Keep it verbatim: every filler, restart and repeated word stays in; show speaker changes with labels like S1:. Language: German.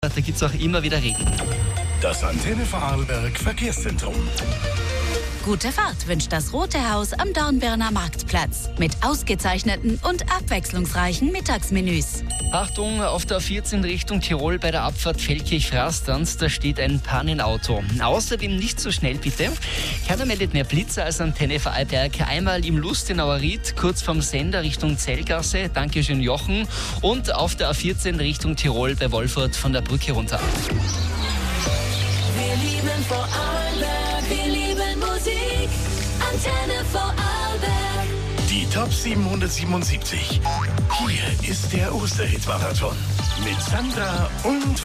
S1: Da gibt es auch immer wieder Regen.
S2: Das Antenne Vorarlberg Verkehrszentrum.
S3: Gute Fahrt wünscht das Rote Haus am Dornbirner Marktplatz mit ausgezeichneten und abwechslungsreichen Mittagsmenüs.
S1: Achtung, auf der A vierzehn Richtung Tirol bei der Abfahrt Feldkirch-Frastanz, da steht ein Pannenauto. Außerdem nicht so schnell bitte. Keiner meldet mehr Blitzer als Antenne Vorarlberg. Einmal im Lustenauer Ried, kurz vom Sender Richtung Zellgasse. Dankeschön, Jochen. Und auf der A vierzehn Richtung Tirol bei Wolfurt von der Brücke runter.
S4: Wir lieben Vorarlberg, wir lieben Musik, Antenne Vorarlberg.
S2: Die Top siebenhundertsiebenundsiebzig. Hier ist der Osterhit-Marathon mit Sandra und